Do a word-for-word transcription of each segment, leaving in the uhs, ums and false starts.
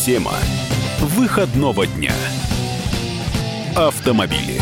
Тема выходного дня. Автомобили.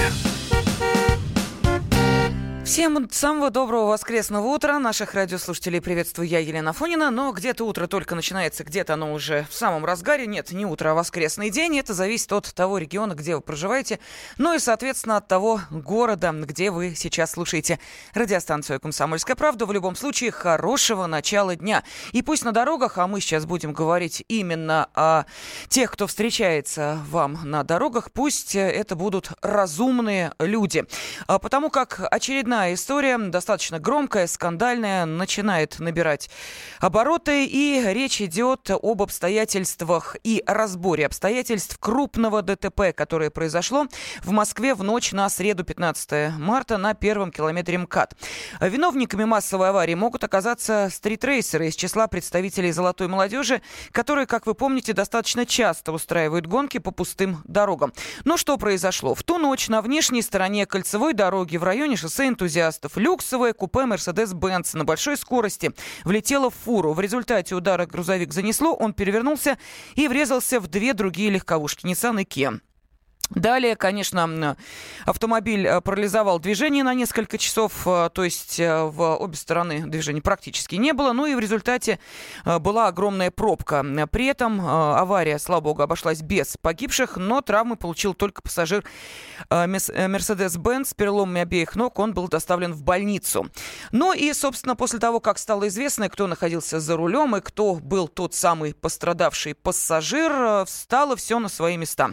Всем самого доброго воскресного утра. Наших радиослушателей приветствую я, Елена Афонина. Но где-то утро только начинается, где-то оно уже в самом разгаре. Нет, не утро, а воскресный день. Это зависит от того региона, где вы проживаете. Ну и, соответственно, от того города, где вы сейчас слушаете радиостанцию «Комсомольская правда». В любом случае, хорошего начала дня. И пусть на дорогах, а мы сейчас будем говорить именно о тех, кто встречается вам на дорогах, пусть это будут разумные люди. Потому как очередная история, достаточно громкая, скандальная, начинает набирать обороты, и речь идет об обстоятельствах и разборе обстоятельств крупного ДТП, которое произошло в Москве в ночь на среду пятнадцатого марта на первом километре МКАД. Виновниками массовой аварии могут оказаться стритрейсеры из числа представителей золотой молодежи, которые, как вы помните, достаточно часто устраивают гонки по пустым дорогам. Но что произошло? В ту ночь на внешней стороне кольцевой дороги в районе шоссе энтузиастов люксовое купе Mercedes-Benz на большой скорости влетело в фуру. В результате удара грузовик занесло, он перевернулся и врезался в две другие легковушки Nissan и Kia. Далее, конечно, автомобиль парализовал движение на несколько часов, то есть в обе стороны движения практически не было, ну и в результате была огромная пробка. При этом авария, слава богу, обошлась без погибших, но травмы получил только пассажир Mercedes-Benz с переломами обеих ног, он был доставлен в больницу. Ну и, собственно, после того, как стало известно, кто находился за рулем и кто был тот самый пострадавший пассажир, встало все на свои места.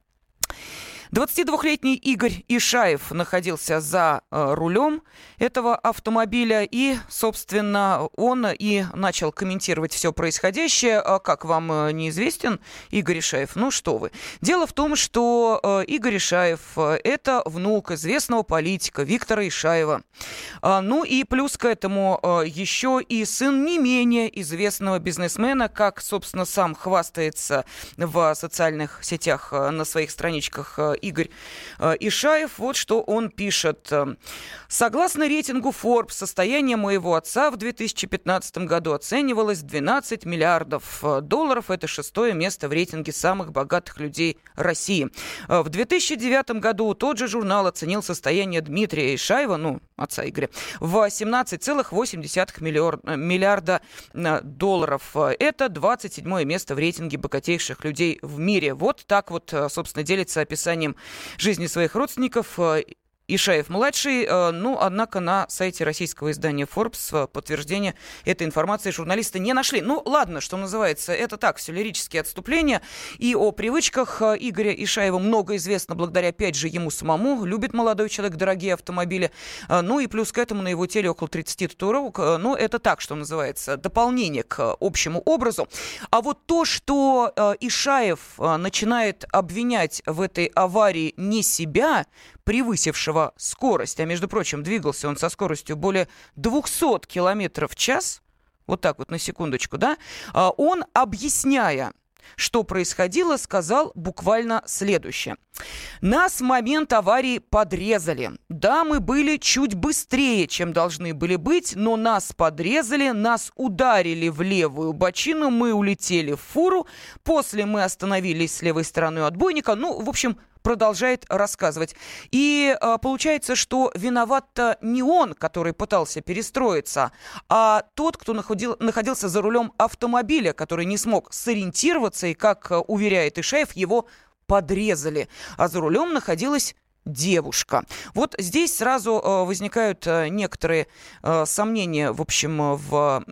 двадцатидвухлетний Игорь Ишаев находился за э, рулем этого автомобиля, и, собственно, он и начал комментировать все происходящее. А как вам э, неизвестен Игорь Ишаев? Ну что вы. Дело в том, что э, Игорь Ишаев э, – это внук известного политика Виктора Ишаева. А, ну и плюс к этому э, еще и сын не менее известного бизнесмена, как, собственно, сам хвастается в социальных сетях э, на своих страничках э, Игорь э, Ишаев. Вот что он пишет. Согласно рейтингу Forbes, состояние моего отца в две тысячи пятнадцатом году оценивалось в двенадцать миллиардов долларов. Это шестое место в рейтинге самых богатых людей России. В две тысячи девятом году тот же журнал оценил состояние Дмитрия Ишаева, ну, отца Игоря, в семнадцать целых восемь десятых миллиарда долларов. Это двадцать седьмое место в рейтинге богатейших людей в мире. Вот так вот, собственно, делится описанием жизни своих родственников Ишаев-младший, ну, однако на сайте российского издания Forbes подтверждения этой информации журналисты не нашли. Ну, ладно, что называется, это так, все лирические отступления. И о привычках Игоря Ишаева много известно благодаря, опять же, ему самому. Любит молодой человек дорогие автомобили. Ну и плюс к этому на его теле около тридцати татуировок. Ну, это так, что называется, дополнение к общему образу. А вот то, что Ишаев начинает обвинять в этой аварии не себя, превысившего скорость, а, между прочим, двигался он со скоростью более двухсот километров в час, вот так вот на секундочку, да, он, объясняя, что происходило, сказал буквально следующее. Нас в момент аварии подрезали. Да, мы были чуть быстрее, чем должны были быть, но нас подрезали, нас ударили в левую бочину, мы улетели в фуру, после мы остановились с левой стороны у отбойника, ну, в общем, продолжает рассказывать. И а, получается, что виноват-то не он, который пытался перестроиться, а тот, кто находил, находился за рулем автомобиля, который не смог сориентироваться, и, как а, уверяет Ишаев, его подрезали. А за рулем находилась девушка. Вот здесь сразу а, возникают а, некоторые а, сомнения, в общем, в...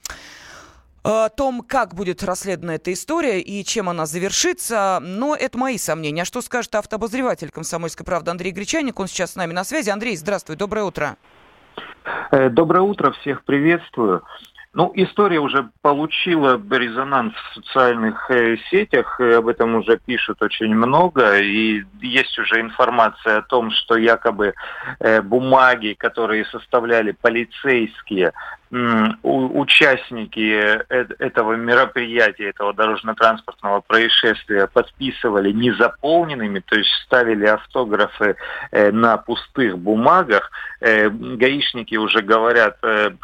о том, как будет расследована эта история и чем она завершится, но это мои сомнения. А что скажет автообозреватель «Комсомольской правды» Андрей Гречаник? Он сейчас с нами на связи. Андрей, здравствуй, доброе утро. Доброе утро, всех приветствую. Ну, история уже получила резонанс в социальных э, сетях, и об этом уже пишут очень много, и есть уже информация о том, что якобы э, бумаги, которые составляли полицейские, м, у, участники э, этого мероприятия, этого дорожно-транспортного происшествия подписывали незаполненными, то есть ставили автографы э, на пустых бумагах. Э, гаишники уже говорят, э,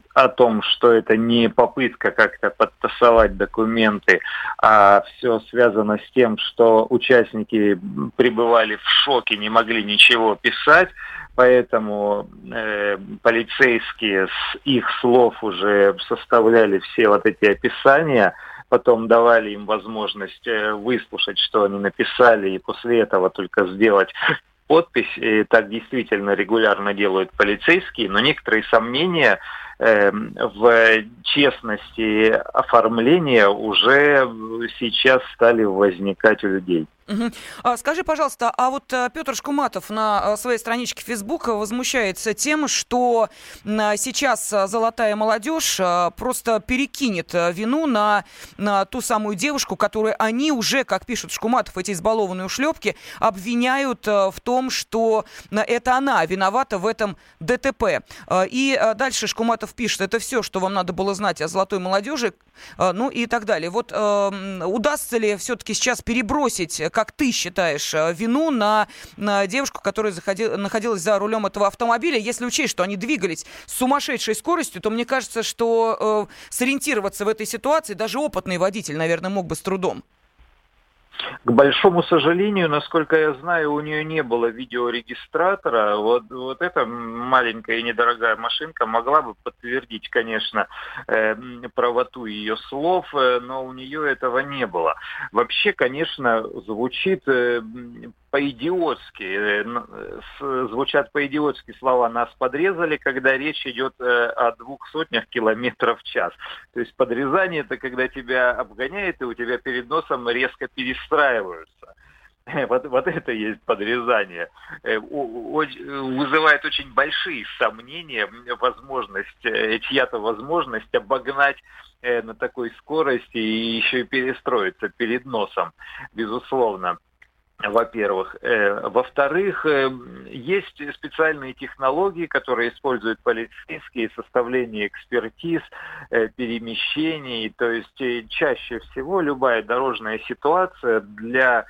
о том, что это не попытка как-то подтасовать документы, а все связано с тем, что участники пребывали в шоке, не могли ничего писать, поэтому э, полицейские с их слов уже составляли все вот эти описания, потом давали им возможность э, выслушать, что они написали, и после этого только сделать подпись. И так действительно регулярно делают полицейские, но некоторые сомнения э, в честности оформления уже сейчас стали возникать у людей. Угу. А, скажи, пожалуйста, а вот Петр Шкуматов на своей страничке Facebook возмущается тем, что сейчас золотая молодежь просто перекинет вину на, на ту самую девушку, которую они уже, как пишут Шкуматов, эти избалованные ушлепки, обвиняют в том, что это она виновата в этом ДТП. И дальше Шкуматов пишет: это все, что вам надо было знать о золотой молодежи, ну и так далее. Вот удастся ли все-таки сейчас перебросить, как ты считаешь, вину на, на девушку, которая заходила, находилась за рулем этого автомобиля? Если учесть, что они двигались с сумасшедшей скоростью, то мне кажется, что э, сориентироваться в этой ситуации даже опытный водитель, наверное, мог бы с трудом. К большому сожалению, насколько я знаю, у нее не было видеорегистратора. Вот, вот эта маленькая и недорогая машинка могла бы подтвердить, конечно, э, правоту ее слов, э, но у нее этого не было. Вообще, конечно, звучит э, по-идиотски, э, звучат по-идиотски слова «нас подрезали», когда речь идет э, о двух сотнях километров в час. То есть подрезание — это когда тебя обгоняет, и у тебя перед носом резко перестраиваются. Вот, вот это и есть подрезание. Вызывает очень большие сомнения возможность, чья-то возможность обогнать на такой скорости и еще и перестроиться перед носом, безусловно. Во-первых. Во-вторых, есть специальные технологии, которые используют полицейские, составление экспертиз, перемещений. То есть чаще всего любая дорожная ситуация для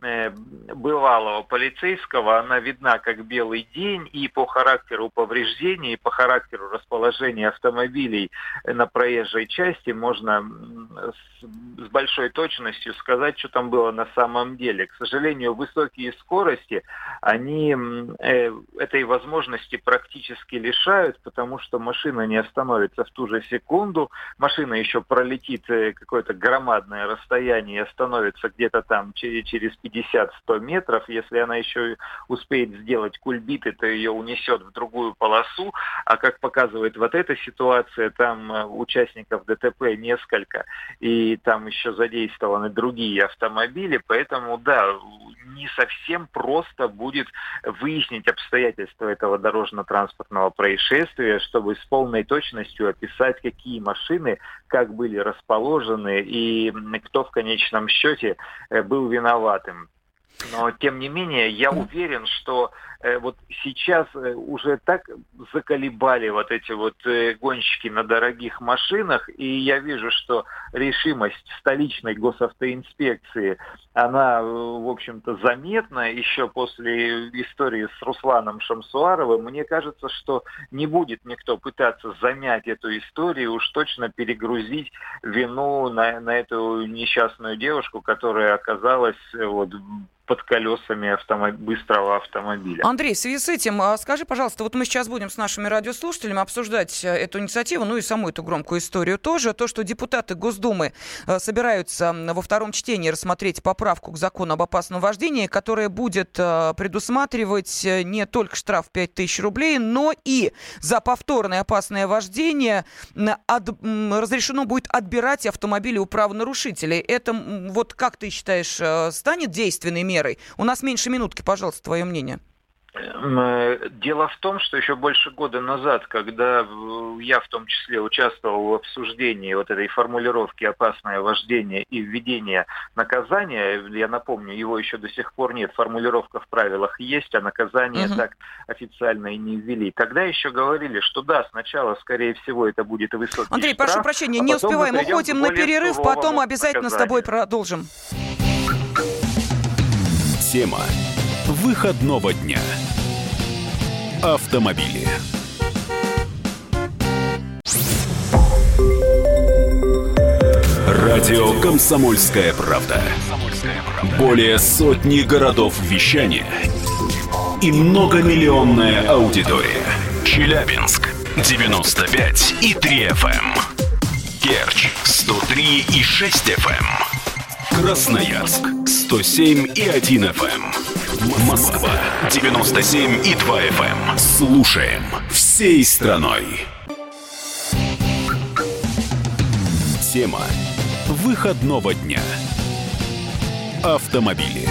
бывалого полицейского, она видна как белый день, и по характеру повреждений, и по характеру расположения автомобилей на проезжей части можно с, с большой точностью сказать, что там было на самом деле. К сожалению, высокие скорости, они э, этой возможности практически лишают, потому что машина не остановится в ту же секунду, машина еще пролетит какое-то громадное расстояние и остановится где-то там через пятьдесят-сто метров. Если она еще успеет сделать кульбиты, то ее унесет в другую полосу. А как показывает вот эта ситуация, там участников ДТП несколько, и там еще задействованы другие автомобили. Поэтому, да, не совсем просто будет выяснить обстоятельства этого дорожно-транспортного происшествия, чтобы с полной точностью описать, какие машины как были расположены и кто в конечном счете был виноватым. Но, тем не менее, я уверен, что э, вот сейчас э, уже так заколебали вот эти вот э, гонщики на дорогих машинах, и я вижу, что решимость столичной госавтоинспекции, она, э, в общем-то, заметна еще после истории с Русланом Шамсуаровым. Мне кажется, что не будет никто пытаться замять эту историю, уж точно перегрузить вину на, на эту несчастную девушку, которая оказалась э, вот под колесами автомоб... быстрого автомобиля. Андрей, в связи с этим, скажи, пожалуйста, вот мы сейчас будем с нашими радиослушателями обсуждать эту инициативу, ну и саму эту громкую историю тоже. То, что депутаты Госдумы собираются во втором чтении рассмотреть поправку к закону об опасном вождении, которая будет предусматривать не только штраф пять тысяч рублей, но и за повторное опасное вождение от... разрешено будет отбирать автомобили у правонарушителей. Это, вот как ты считаешь, станет действенной мерой? У нас меньше минутки, пожалуйста, твое мнение. Дело в том, что еще больше года назад, когда я в том числе участвовал в обсуждении вот этой формулировки «опасное вождение» и введение наказания, я напомню, его еще до сих пор нет, формулировка в правилах есть, а наказание угу. так официально и не ввели. Тогда еще говорили, что да, сначала, скорее всего, это будет высокий Андрей, штраф, прошу прощения, а не успеваем, уходим на перерыв, потом обязательно наказанию. С тобой продолжим. Тема выходного дня. Автомобили. Радио «Комсомольская правда». Более сотни городов вещания и многомиллионная аудитория. Челябинск девяносто пять и три эф эм. Керчь сто три и шесть эф эм. Красноярск сто семь и один эф эм. Москва девяносто семь и два эф эм. Слушаем всей страной. Тема выходного дня. Автомобили.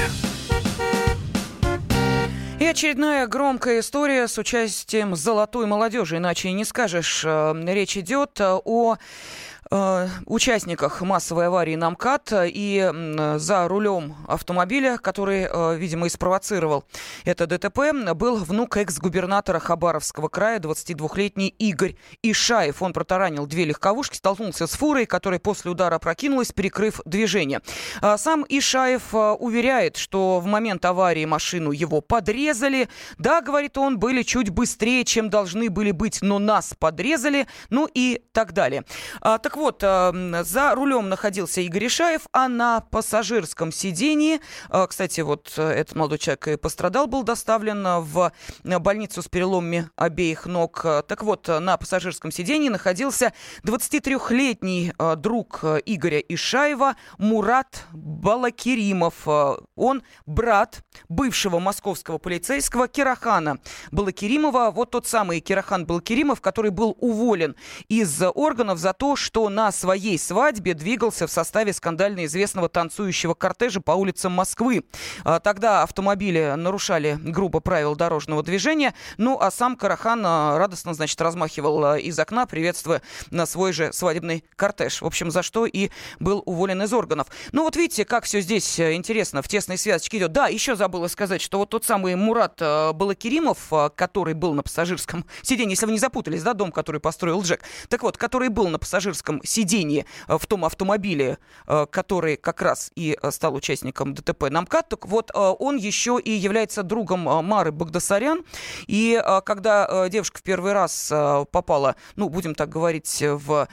И очередная громкая история с участием золотой молодежи, иначе и не скажешь. Речь идет о участниках массовой аварии на МКАД, и за рулем автомобиля, который, видимо, и спровоцировал это ДТП, был внук экс-губернатора Хабаровского края, двадцатидвухлетний Игорь Ишаев. Он протаранил две легковушки, столкнулся с фурой, которая после удара опрокинулась, перекрыв движение. Сам Ишаев уверяет, что в момент аварии машину его подрезали. Да, говорит он, были чуть быстрее, чем должны были быть, но нас подрезали, ну и так далее. Так вот, за рулем находился Игорь Ишаев, а на пассажирском сидении, кстати, вот этот молодой человек и пострадал, был доставлен в больницу с переломами обеих ног. Так вот, на пассажирском сидении находился двадцатитрёхлетний друг Игоря Ишаева Мурат Балакеримов. Он брат бывшего московского полицейского Керахана Балакеримова. Вот тот самый Керахан Балакеримов, который был уволен из органов за то, что на своей свадьбе двигался в составе скандально известного танцующего кортежа по улицам Москвы. Тогда автомобили нарушали грубо правила дорожного движения, ну а сам Керахан радостно, значит, размахивал из окна, приветствуя на свой же свадебный кортеж. В общем, за что и был уволен из органов. Ну вот видите, как все здесь интересно, в тесной связочке идет. Да, еще забыла сказать, что вот тот самый Мурат Балакеримов, который был на пассажирском сиденье, если вы не запутались, да, дом, который построил Джек, так вот, который был на пассажирском сиденье в том автомобиле, который как раз и стал участником ДТП на МКАД, так вот, он еще и является другом Мары Багдасарян. И когда девушка в первый раз попала, ну, будем так говорить, в...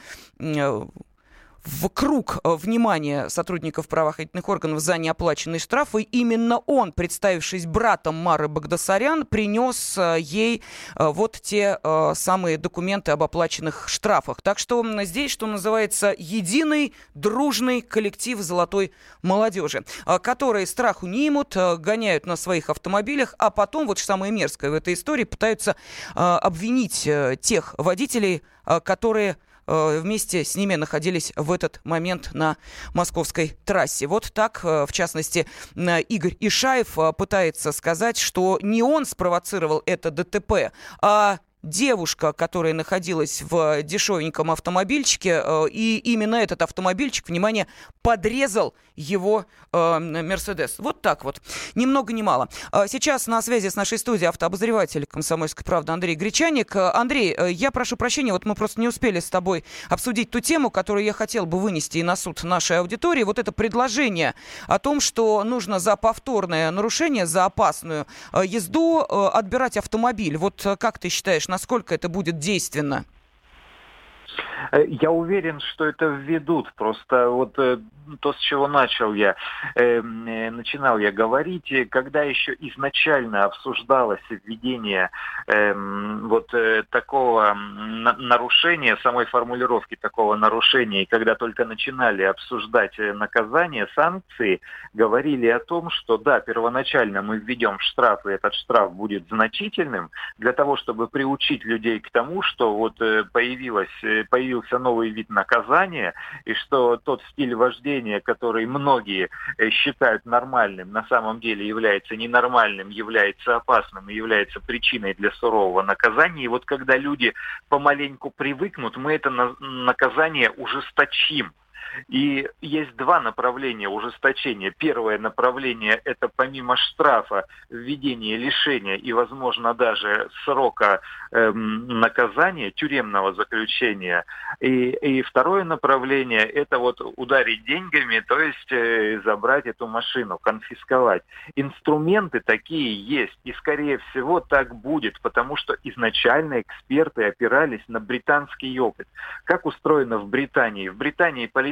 в круг внимания сотрудников правоохранительных органов за неоплаченные штрафы, именно он, представившись братом Мары Багдасарян, принес ей вот те самые документы об оплаченных штрафах. Так что здесь, что называется, единый дружный коллектив золотой молодежи, которые страху не имут, гоняют на своих автомобилях, а потом, вот что самое мерзкое в этой истории, пытаются обвинить тех водителей, которые вместе с ними находились в этот момент на московской трассе. Вот так, в частности, Игорь Ишаев пытается сказать, что не он спровоцировал это ДТП, а девушка, которая находилась в дешевеньком автомобильчике, и именно этот автомобильчик, внимание, подрезал его Мерседес. Э, вот так вот. Ни много ни мало. Сейчас на связи с нашей студией автообозреватель «Комсомольской правды» Андрей Гречаник. Андрей, я прошу прощения, вот мы просто не успели с тобой обсудить ту тему, которую я хотел бы вынести и на суд нашей аудитории. Вот это предложение о том, что нужно за повторное нарушение, за опасную езду отбирать автомобиль. Вот как ты считаешь, насколько это будет действенно? Я уверен, что это введут. Просто вот э, то, с чего начал я, э, начинал я говорить, когда еще изначально обсуждалось введение э, вот э, такого на- нарушения, самой формулировки такого нарушения, и когда только начинали обсуждать наказание, санкции, говорили о том, что да, первоначально мы введем штраф, и этот штраф будет значительным, для того, чтобы приучить людей к тому, что вот э, появилась, появился новый вид наказания, и что тот стиль вождения, который многие считают нормальным, на самом деле является ненормальным, является опасным и является причиной для сурового наказания. И вот когда люди помаленьку привыкнут, мы это наказание ужесточим. И есть два направления ужесточения. Первое направление – это помимо штрафа введение лишения и, возможно, даже срока э, наказания, тюремного заключения. И, и второе направление – это вот ударить деньгами, то есть э, забрать эту машину, конфисковать. Инструменты такие есть, и, скорее всего, так будет, потому что изначально эксперты опирались на британский опыт. Как устроено в Британии? В Британии полицейские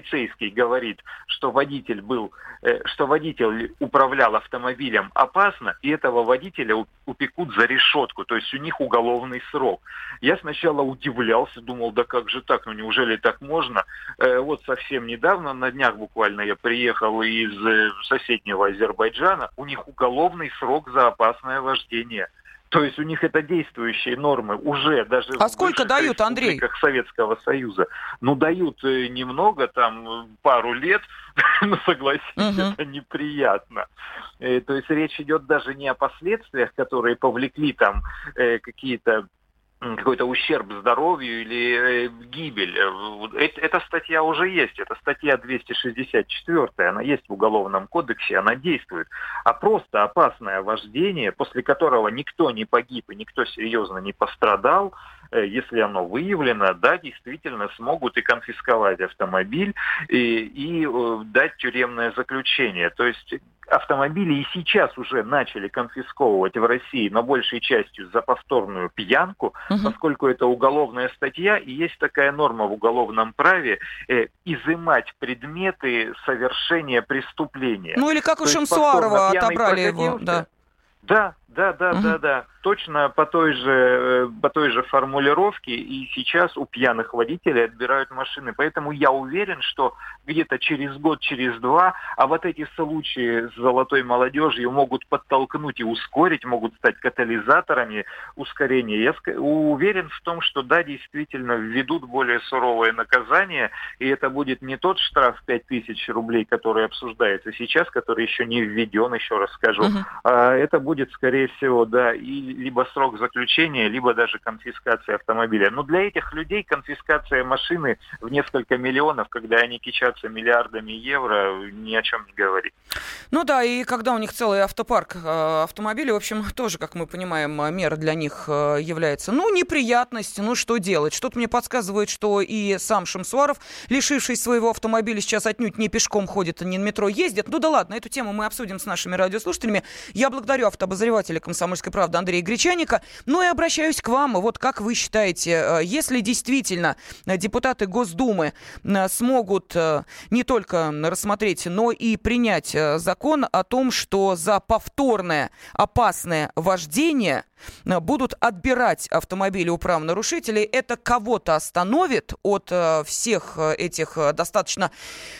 полицейский говорит, что водитель был, что водитель управлял автомобилем опасно, и этого водителя упекут за решетку, то есть у них уголовный срок. Я сначала удивлялся, думал, да как же так, ну неужели так можно? Вот совсем недавно, на днях буквально я приехал из соседнего Азербайджана, у них уголовный срок за опасное вождение. То есть у них это действующие нормы уже даже а в сколько дают, Андрей? республиках Советского Союза. Ну, дают немного, там пару лет, но согласитесь, uh-huh. это неприятно. То есть речь идет даже не о последствиях, которые повлекли там какие-то какой-то ущерб здоровью или э, гибель. Эта, эта статья уже есть, это статья двести шестьдесят четыре, она есть в Уголовном кодексе, она действует. А просто опасное вождение, после которого никто не погиб и никто серьезно не пострадал, э, если оно выявлено, да, действительно смогут и конфисковать автомобиль, и, и э, дать тюремное заключение. То есть автомобили и сейчас уже начали конфисковывать в России, но большей частью за повторную пьянку, угу. поскольку это уголовная статья, и есть такая норма в уголовном праве э, изымать предметы совершения преступления. Ну или как у Шамсуарова отобрали его, да. Да, да, да, угу. да, да. Точно по той же, по той же формулировке, и сейчас у пьяных водителей отбирают машины. Поэтому я уверен, что где-то через год, через два, а вот эти случаи с золотой молодежью могут подтолкнуть и ускорить, могут стать катализаторами ускорения. Я уверен в том, что да, действительно введут более суровое наказание, и это будет не тот штраф пять тысяч рублей, который обсуждается сейчас, который еще не введен, еще раз скажу, угу. а это будет, скорее всего, да, и либо срок заключения, либо даже конфискация автомобиля. Но для этих людей конфискация машины в несколько миллионов, когда они кичатся миллиардами евро, ни о чем не говорит. Ну да, и когда у них целый автопарк автомобилей, в общем, тоже, как мы понимаем, мера для них является, ну, неприятность, ну, что делать? Что-то мне подсказывает, что и сам Шамсуаров, лишившись своего автомобиля, сейчас отнюдь не пешком ходит, не на метро ездит. Ну да ладно, эту тему мы обсудим с нашими радиослушателями. Я благодарю автообозревателя «Комсомольской правды» Андрея Гречаника. Ну и обращаюсь к вам. Вот как вы считаете, если действительно депутаты Госдумы смогут не только рассмотреть, но и принять закон о том, что за повторное опасное вождение будут отбирать автомобили у правонарушителей, это кого-то остановит от всех этих достаточно...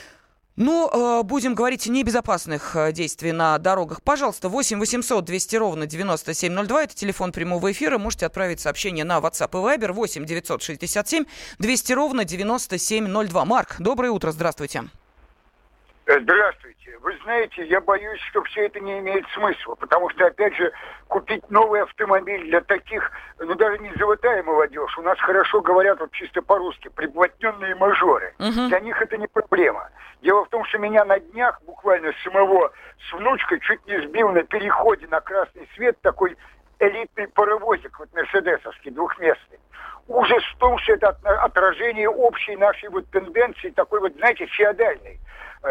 Ну, будем говорить, небезопасных действий на дорогах. Пожалуйста, восемь восемьсот двести ровно девяносто семь ноль два. Это телефон прямого эфира. Можете отправить сообщение на WhatsApp и Viber восемь девятьсот шестьдесят семь двести ровно девяносто семь ноль два. Марк, доброе утро, здравствуйте. Здравствуйте. Вы знаете, я боюсь, что все это не имеет смысла, потому что, опять же, купить новый автомобиль для таких, ну, даже не золотая молодежь, у нас хорошо говорят, вот чисто по-русски, приблотненные мажоры. Uh-huh. Для них это не проблема. Дело в том, что меня на днях буквально самого с внучкой чуть не сбил на переходе на красный свет такой элитный паровозик, вот мерседесовский, двухместный. Ужас в том, что это отражение общей нашей вот тенденции, такой вот, знаете, феодальной.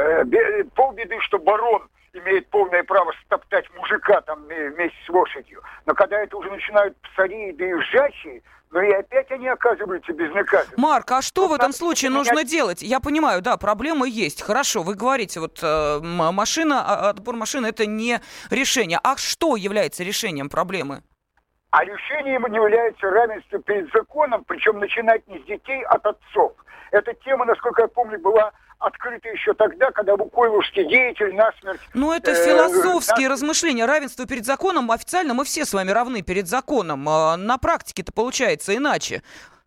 Полбеды, что барон имеет полное право стоптать мужика там вместе с лошадью. Но когда это уже начинают псари и доезжачие, но и опять они оказываются безнаказанными. Марк, а что вот в этом случае нужно менять... делать? Я понимаю, да, проблемы есть. Хорошо, вы говорите, вот э, машина, отбор машины — это не решение. А что является решением проблемы? А решением является равенство перед законом, причем начинать не с детей, а от отцов. Эта тема, насколько я помню, была открыто еще тогда, когда лукойловский деятель насмерть... Ну, это философские э, размышления. Равенство перед законом. Официально мы все с вами равны перед законом. А на практике-то получается иначе.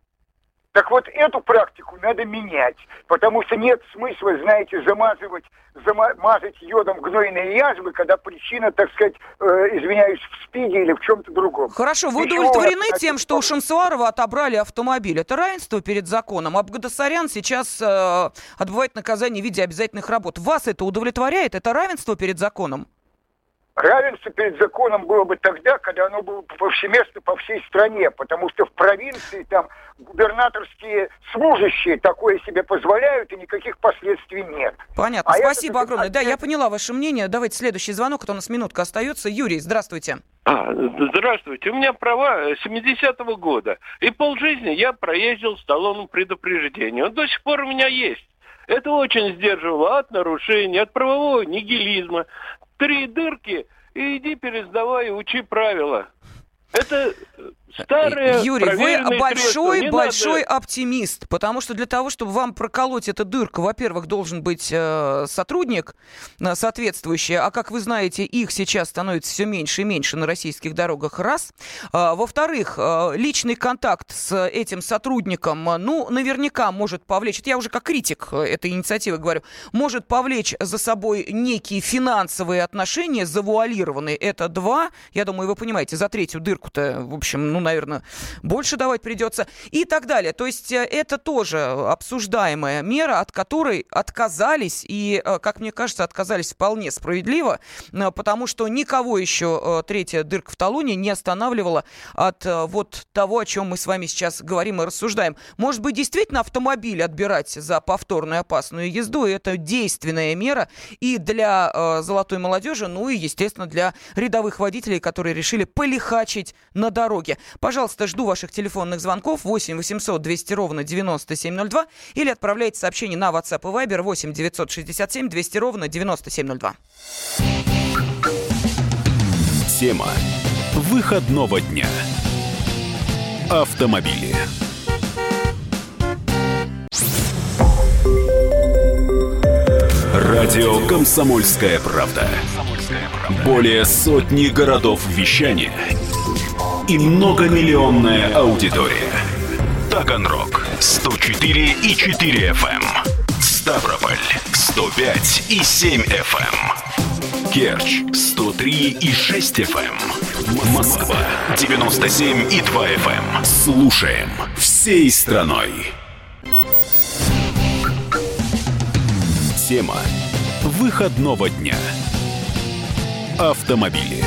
Так вот, эту практику надо менять, потому что нет смысла, знаете, замазывать, замазать йодом гнойные язвы, когда причина, так сказать, э, извиняюсь, в СПИДе или в чем-то другом. Хорошо, вы удовлетворены тем, что у Шамсуарова отобрали автомобиль? Это равенство перед законом. А Багдасарян сейчас э, отбывает наказание в виде обязательных работ. Вас это удовлетворяет? Это равенство перед законом? Равенство перед законом было бы тогда, когда оно было повсеместно по всей стране, потому что в провинции там губернаторские служащие такое себе позволяют, и никаких последствий нет. Понятно, а спасибо это... огромное. Да, я поняла ваше мнение. Давайте следующий звонок, а то у нас минутка остается. Юрий, здравствуйте. А, здравствуйте. У меня права семидесятого года, и полжизни я проездил с талоном предупреждения. Он до сих пор у меня есть. Это очень сдерживало от нарушений, от правового нигилизма. Три дырки, и иди пересдавай и учи правила. Это старые, Юрий, вы большой, большой надо... оптимист, потому что для того, чтобы вам проколоть эту дырку, во-первых, должен быть э, сотрудник э, соответствующий, а как вы знаете, их сейчас становится все меньше и меньше на российских дорогах, раз. Э, во-вторых, э, личный контакт с этим сотрудником, э, ну, наверняка может повлечь, это я уже как критик этой инициативы говорю, может повлечь за собой некие финансовые отношения, завуалированные, это два, я думаю, вы понимаете, за третью дырку-то, в общем, ну, наверное, больше давать придется и так далее. То есть это тоже обсуждаемая мера, от которой отказались и, как мне кажется, отказались вполне справедливо, потому что никого еще третья дырка в талоне не останавливала от вот того, о чем мы с вами сейчас говорим и рассуждаем. Может быть, действительно автомобиль отбирать за повторную опасную езду, это действенная мера и для золотой молодежи, ну и, естественно, для рядовых водителей, которые решили полихачить на дороге. Пожалуйста, жду ваших телефонных звонков восемь восемьсот двести ровно девяносто семь ноль два или отправляйте сообщение на WhatsApp и Viber восемь девятьсот шестьдесят семь двести ровно девяносто семь ноль два. Тема выходного дня. Автомобили. Радио «Комсомольская правда». Более сотни городов вещания и многомиллионная аудитория. Таганрог сто четыре и четыре эф эм, Ставрополь сто пять и семь эф эм, Керчь сто три и шесть эф эм, Москва девяносто семь и два эф эм. Слушаем всей страной. Тема выходного дня. Автомобили.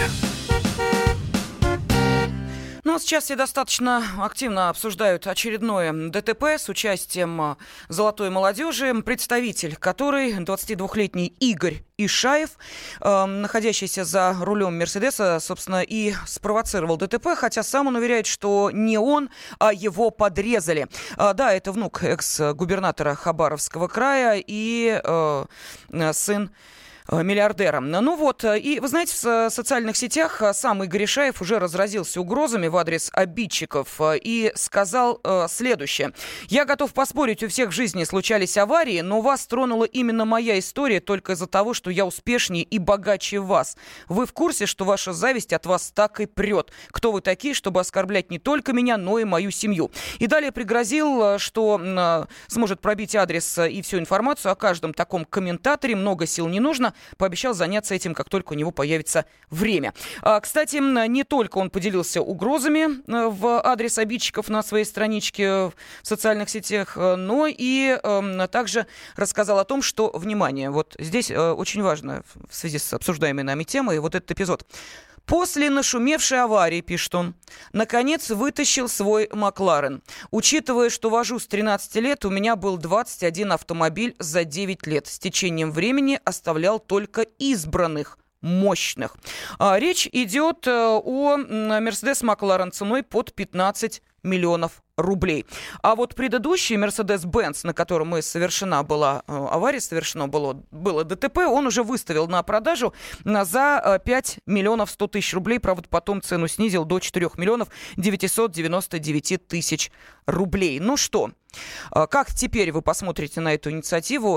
Ну, сейчас все достаточно активно обсуждают очередное ДТП с участием золотой молодежи. Представитель которой, двадцатидвухлетний Игорь Ишаев, э, находящийся за рулем Мерседеса, собственно, и спровоцировал ДТП, хотя сам он уверяет, что не он, а его подрезали. Э, да, это внук экс-губернатора Хабаровского края и э, сын миллиардера. Ну вот, и вы знаете, в социальных сетях сам Игорь Ишаев уже разразился угрозами в адрес обидчиков и сказал э, следующее. «Я готов поспорить, у всех в жизни случались аварии, но вас тронула именно моя история только из-за того, что я успешнее и богаче вас. Вы в курсе, что ваша зависть от вас так и прет? Кто вы такие, чтобы оскорблять не только меня, но и мою семью?» И далее пригрозил, что э, сможет пробить адрес и всю информацию о каждом таком комментаторе. Много сил не нужно. Пообещал заняться этим, как только у него появится время. Кстати, не только он поделился угрозами в адрес обидчиков на своей страничке в социальных сетях, но и также рассказал о том, что, внимание, вот здесь очень важно в связи с обсуждаемой нами темой вот этот эпизод. «После нашумевшей аварии, — пишет он, — наконец вытащил свой Макларен. Учитывая, что вожу с тринадцати лет, у меня был двадцать один автомобиль за девять лет. С течением времени оставлял только избранных, мощных». А, речь идет о Мерседес Макларен ценой под пятнадцать миллионов рублей. А вот предыдущий Mercedes-Benz, на котором и совершена была э, авария, совершено было, было ДТП, он уже выставил на продажу за пять миллионов сто тысяч рублей. Правда, потом цену снизил до четырех миллионов девятьсот девяносто девять тысяч рублей. Ну что, как теперь вы посмотрите на эту инициативу?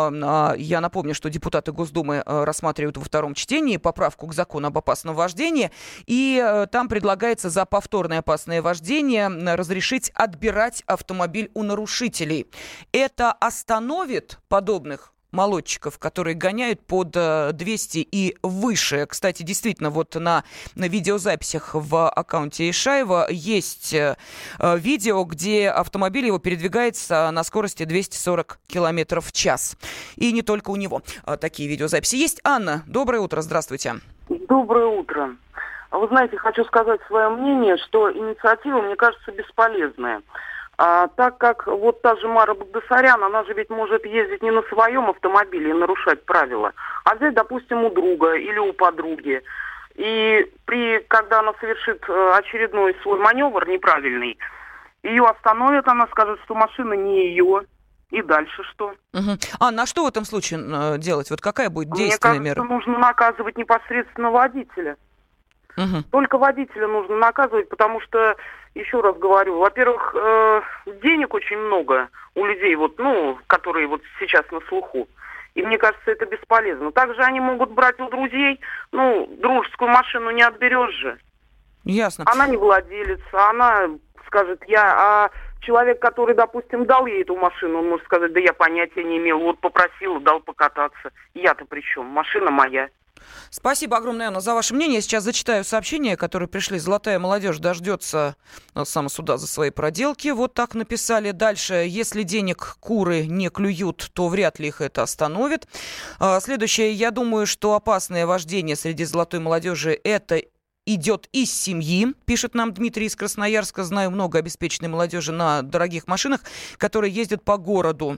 Я напомню, что депутаты Госдумы рассматривают во втором чтении поправку к закону об опасном вождении, и там предлагается за повторное опасное вождение разрешить отбирать автомобиль у нарушителей. Это остановит подобных молодчиков, которые гоняют под двести и выше. Кстати, действительно, вот на, на видеозаписях в аккаунте Ишаева есть э, видео, где автомобиль его передвигается на скорости двести сорок километров в час. И не только у него а, такие видеозаписи есть. Анна, доброе утро, здравствуйте. Доброе утро. Вы знаете, хочу сказать свое мнение, что инициатива, мне кажется, бесполезная. А, так как вот та же Мара Багдасарян, она же ведь может ездить не на своем автомобиле и нарушать правила, а взять, допустим, у друга или у подруги. И при, когда она совершит очередной свой маневр неправильный, ее остановят, она скажет, что машина не ее, И дальше что? Угу. А на что в этом случае делать? Вот какая будет действенная мера? Мне кажется, нужно наказывать непосредственно водителя. Угу. Только водителя нужно наказывать, потому что, еще раз говорю, во-первых, э, денег очень много у людей, вот, ну, которые вот сейчас на слуху. И мне кажется, это бесполезно. Также они могут брать у друзей, ну, дружескую машину не отберешь же. Ясно. Она не владелец, она скажет я, а человек, который, допустим, дал ей эту машину, он может сказать, да я понятия не имел, вот попросил, дал покататься. Я-то при чем? Машина моя. Спасибо огромное, Анна, за ваше мнение. Я сейчас зачитаю сообщения, которые пришли. «Золотая молодежь дождется самосуда за свои проделки». Вот так написали. Дальше. «Если денег куры не клюют, то вряд ли их это остановит». Следующее. «Я думаю, что опасное вождение среди золотой молодежи – это идет из семьи», пишет нам Дмитрий из Красноярска. «Знаю много обеспеченной молодежи на дорогих машинах, которые ездят по городу,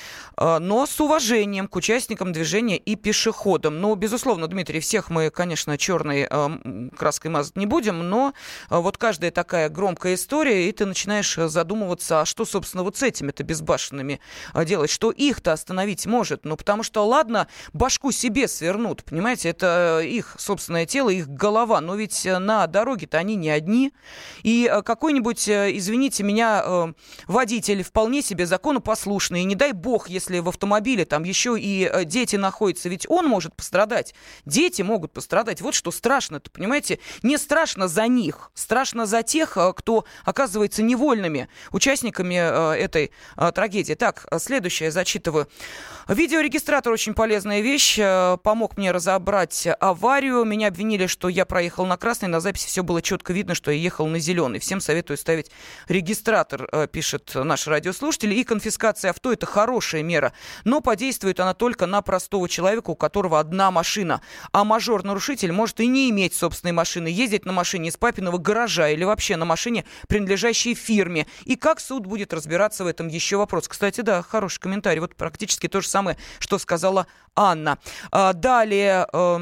но с уважением к участникам движения и пешеходам». Ну, безусловно, Дмитрий, всех мы, конечно, черной э, краской мазать не будем, но э, вот каждая такая громкая история, и ты начинаешь задумываться, а что, собственно, вот с этими-то безбашенными э, делать, что их-то остановить может. Ну, потому что, ладно, башку себе свернут, понимаете, это их собственное тело, их голова, но ведь на дороге-то они не одни, и э, какой-нибудь, э, извините меня, э, водитель вполне себе законопослушный, и не дай бог, если в автомобиле там еще и дети находятся, ведь он может пострадать. Дети могут пострадать. Вот что страшно-то, понимаете? Не страшно за них, страшно за тех, кто оказывается невольными участниками этой трагедии. Так, следующее зачитываю. Видеорегистратор очень полезная вещь. Помог мне разобрать аварию. Меня обвинили, что я проехал на красный. На записи все было четко видно, что я ехал на зеленый. Всем советую ставить регистратор, пишет наш радиослушатель. И конфискация авто – это хорошая мера. Но подействует она только на простого человека, у которого одна машина. А мажор-нарушитель может и не иметь собственной машины, ездить на машине из папиного гаража или вообще на машине, принадлежащей фирме. И как суд будет разбираться в этом, еще вопрос. Кстати, да, хороший комментарий. Вот практически то же самое, что сказала Анна. А, далее... Э,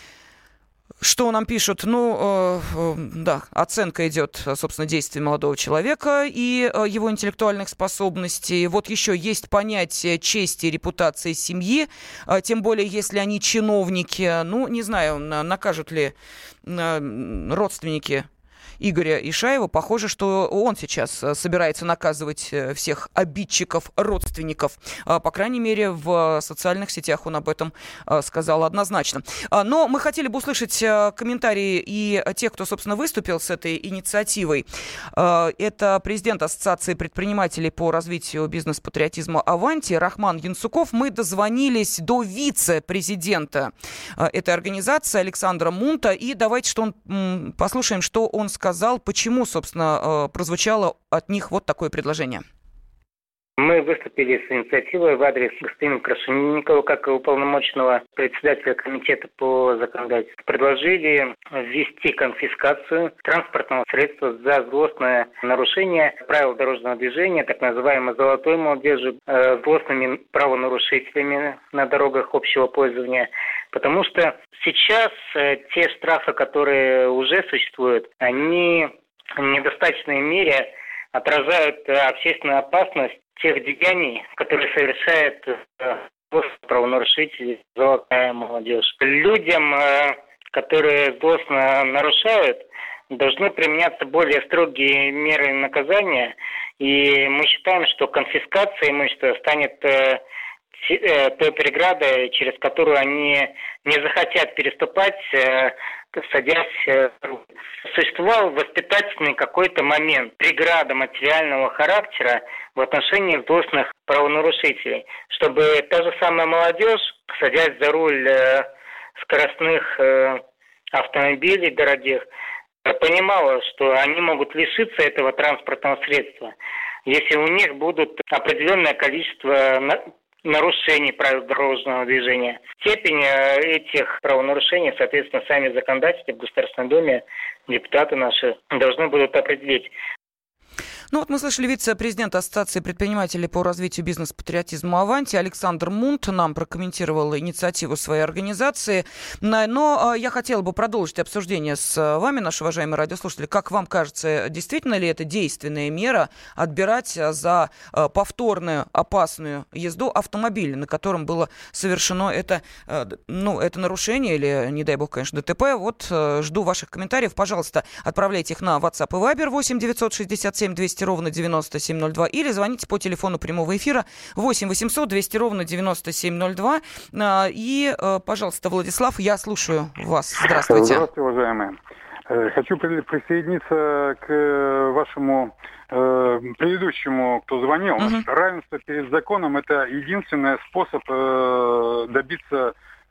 Что нам пишут? Ну, э, э, да, оценка идет, собственно, действий молодого человека и э, его интеллектуальных способностей. Вот еще есть понятие чести и репутации семьи, э, тем более, если они чиновники. Ну, не знаю, накажут ли э, родственники Игоря Ишаева. Похоже, что он сейчас собирается наказывать всех обидчиков, родственников. По крайней мере, в социальных сетях он об этом сказал однозначно. Но мы хотели бы услышать комментарии и тех, кто, собственно, выступил с этой инициативой. Это президент Ассоциации предпринимателей по развитию бизнес-патриотизма «Аванти» Рахман Янсуков. Мы дозвонились до вице-президента этой организации Александра Мунта. И давайте что он, послушаем, что он сказал. сказал, почему, собственно, прозвучало от них вот такое предложение. Мы выступили с инициативой в адрес господина Крашенинникова, как и уполномоченного председателя комитета по законодательству. Предложили ввести конфискацию транспортного средства за злостное нарушение правил дорожного движения, так называемой золотой молодежи, э, злостными правонарушителями на дорогах общего пользования. Потому что сейчас э, те штрафы, которые уже существуют, они в недостаточной мере отражают э, общественную опасность тех деяний, которые совершает э, правонарушители, золотая молодежь. Людям, э, которые злостно нарушают, должны применяться более строгие меры наказания. И мы считаем, что конфискация имущества станет э, той преградой, через которую они не захотят переступать, садясь. Существовал воспитательный какой-то момент, преграда материального характера в отношении злостных правонарушителей, чтобы та же самая молодежь, садясь за руль скоростных автомобилей дорогих, понимала, что они могут лишиться этого транспортного средства, если у них будут определенное количество нарушений правил дорожного движения. Степень этих правонарушений, соответственно, сами законодатели в Государственной Думе, депутаты наши, должны будут определить. Ну вот мы слышали вице-президента Ассоциации предпринимателей по развитию бизнес-патриотизма «Аванти» Александр Мунт нам прокомментировал инициативу своей организации. Но я хотела бы продолжить обсуждение с вами, наши уважаемые радиослушатели. Как вам кажется, действительно ли это действенная мера отбирать за повторную опасную езду автомобиль, на котором было совершено это, ну, это нарушение или, не дай бог, конечно, ДТП? Вот жду ваших комментариев. Пожалуйста, отправляйте их на WhatsApp и Viber восемь девятьсот шестьдесят семь двести ровно девяносто семь ноль два или звоните по телефону прямого эфира восемь восемьсот двести ровно девяносто семь ноль два. И, пожалуйста, Владислав, я слушаю вас. Здравствуйте. Здравствуйте, уважаемые. Хочу присоединиться к вашему э, предыдущему, кто звонил. Uh-huh. Равенство перед законом – это единственный способ э, добиться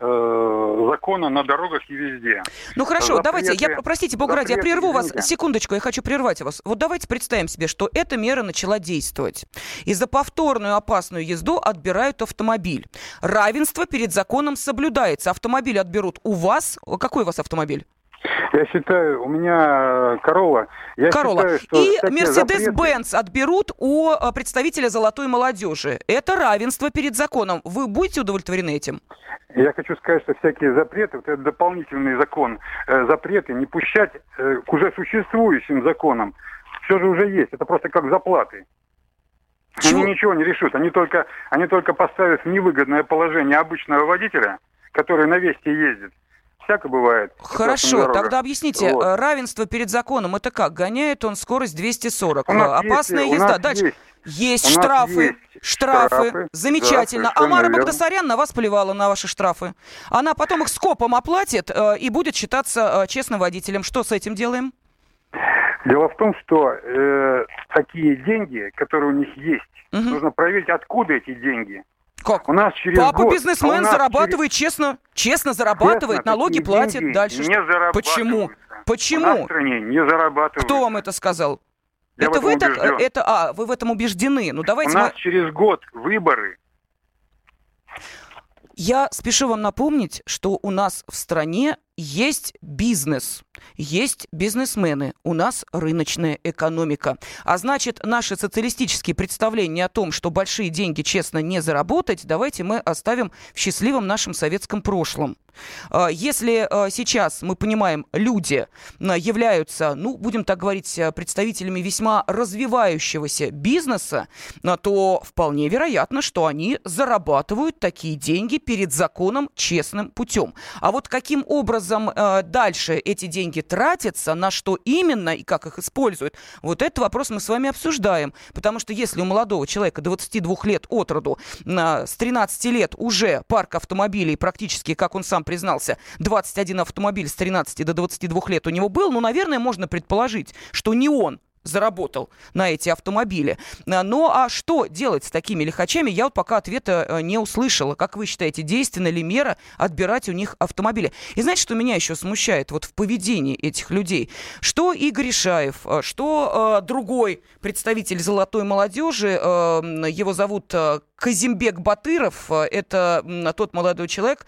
закона на дорогах и везде. Ну хорошо, запреты, давайте, я, простите, бога ради, я прерву вас, секундочку, я хочу прервать вас. Вот давайте представим себе, что эта мера начала действовать. И за повторную опасную езду отбирают автомобиль. Равенство перед законом соблюдается. Автомобиль отберут у вас. Какой у вас автомобиль? Я считаю, у меня Королла. Я Королла. Считаю, что и Мерседес-Бенц запреты... отберут у представителя золотой молодежи. Это равенство перед законом. Вы будете удовлетворены этим? Я хочу сказать, что всякие запреты, вот этот дополнительный закон, э, запреты не пущать э, к уже существующим законам, все же уже есть. Это просто как заплаты. Чего? Они ничего не решат. Они только, они только поставят в невыгодное положение обычного водителя, который на Весте ездит. Всяко бывает. Хорошо, тогда объясните, вот. Равенство перед законом, это как? Гоняет он скорость двести сорок. Опасная есть, езда. Дальше. Есть. Есть штрафы, есть штрафы, штрафы, замечательно. Да, Амара Багдасарян на вас плевала, на ваши штрафы. Она потом их скопом оплатит э, и будет считаться э, честным водителем. Что с этим делаем? Дело в том, что э, такие деньги, которые у них есть, угу. нужно проверить, откуда эти деньги. Как? У нас через Папа год, бизнесмен а зарабатывает через... честно, честно зарабатывает, честно, налоги платит. Дальше не что? Почему? Почему? У нас в стране не зарабатывают. Кто вам это сказал? Я это вы так, убежден. это, а, вы в этом убеждены. Ну, давайте У нас мы... через год выборы. Я спешу вам напомнить, что у нас в стране есть бизнес, есть бизнесмены, у нас рыночная экономика. А значит, наши социалистические представления о том, что большие деньги честно не заработать, давайте мы оставим в счастливом нашем советском прошлом. Если сейчас, мы понимаем, люди являются, ну, будем так говорить, представителями весьма развивающегося бизнеса, то вполне вероятно, что они зарабатывают такие деньги перед законом честным путем. А вот каким образом дальше эти деньги тратятся, на что именно и как их используют, вот этот вопрос мы с вами обсуждаем. Потому что если у молодого человека двадцати двух лет от роду, с тринадцати лет уже парк автомобилей практически, как он сам признался, двадцать один автомобиль с тринадцати до двадцати двух лет у него был, ну, наверное, можно предположить, что не он заработал на эти автомобили. Ну, а что делать с такими лихачами, я вот пока ответа не услышала. Как вы считаете, действенна ли мера отбирать у них автомобили? И знаете, что меня еще смущает вот в поведении этих людей? Что Игорь Ишаев, что э, другой представитель золотой молодежи, э, его зовут э, Казимбек Батыров, э, это э, тот молодой человек,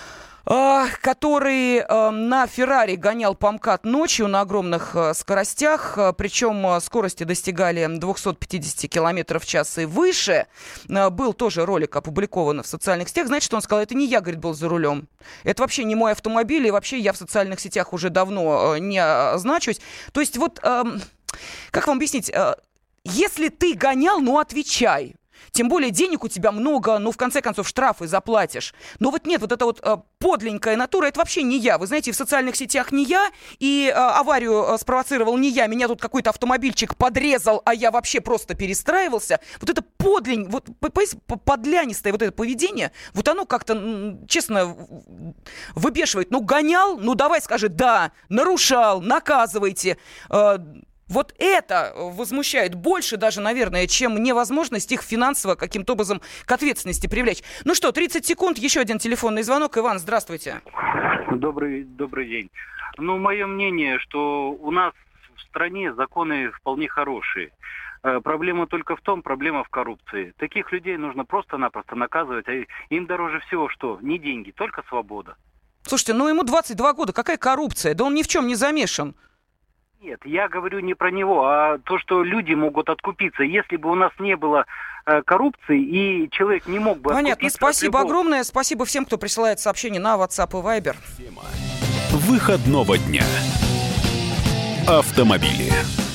который э, на Феррари гонял по МКАД ночью на огромных э, скоростях, э, причем э, скорости достигали двести пятьдесят километров в час и выше. Э, был тоже ролик опубликован в социальных сетях. Знаете, что он сказал? Это не я, говорит, был за рулем. Это вообще не мой автомобиль, и вообще я в социальных сетях уже давно э, не значусь. То есть вот, э, как вам объяснить, э, если ты гонял, ну отвечай. Тем более денег у тебя много, ну, в конце концов, штрафы заплатишь. Но вот нет, вот эта вот э, подленькая натура, это вообще не я. Вы знаете, в социальных сетях не я, и э, аварию э, спровоцировал не я. Меня тут какой-то автомобильчик подрезал, а я вообще просто перестраивался. Вот это подлень, вот, подлянистое вот это поведение, вот оно как-то, честно, выбешивает. Ну, гонял, ну, давай скажи, да, нарушал, наказывайте. Э, Вот это возмущает больше даже, наверное, чем невозможность их финансово каким-то образом к ответственности привлечь. Ну что, тридцать секунд, еще один телефонный звонок. Иван, здравствуйте. Добрый, добрый день. Ну, мое мнение, что у нас в стране законы вполне хорошие. Проблема только в том, проблема в коррупции. Таких людей нужно просто-напросто наказывать. А им дороже всего что? Не деньги, только свобода. Слушайте, ну ему двадцать два года, какая коррупция? Да он ни в чем не замешан. Нет, я говорю не про него, а то, что люди могут откупиться. Если бы у нас не было э, коррупции, и человек не мог бы Понятно, откупиться... спасибо любого... огромное. Спасибо всем, кто присылает сообщения на WhatsApp и Viber. Выходного дня. Автомобили.